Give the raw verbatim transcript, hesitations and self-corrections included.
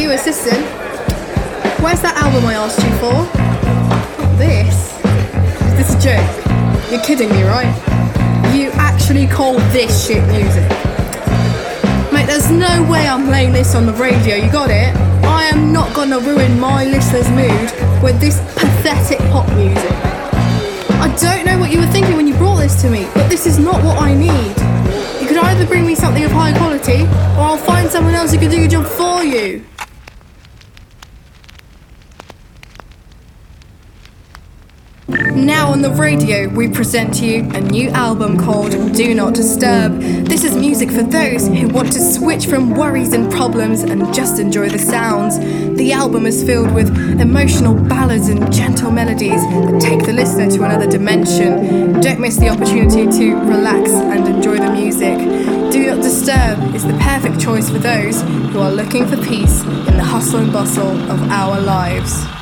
new assistant. Where's that album I asked you for? Not this. Is this a joke? You're kidding me, right? You actually call this shit music? Mate, there's no way I'm playing this on the radio, you got it? I am not gonna ruin my listener's mood with this pathetic pop music. I don't know what you were thinking when you brought this to me, but this is not what I need. You could either bring me something of high quality, or I'll find someone else who can do your job for you. Now on the radio, we present to you a new album called Do Not Disturb. This is music for those who want to switch from worries and problems and just enjoy the sounds. The album is filled with emotional ballads and gentle melodies that take the listener to another dimension. Don't miss the opportunity to relax and enjoy the music. Do Not Disturb is the perfect choice for those who are looking for peace in the hustle and bustle of our lives.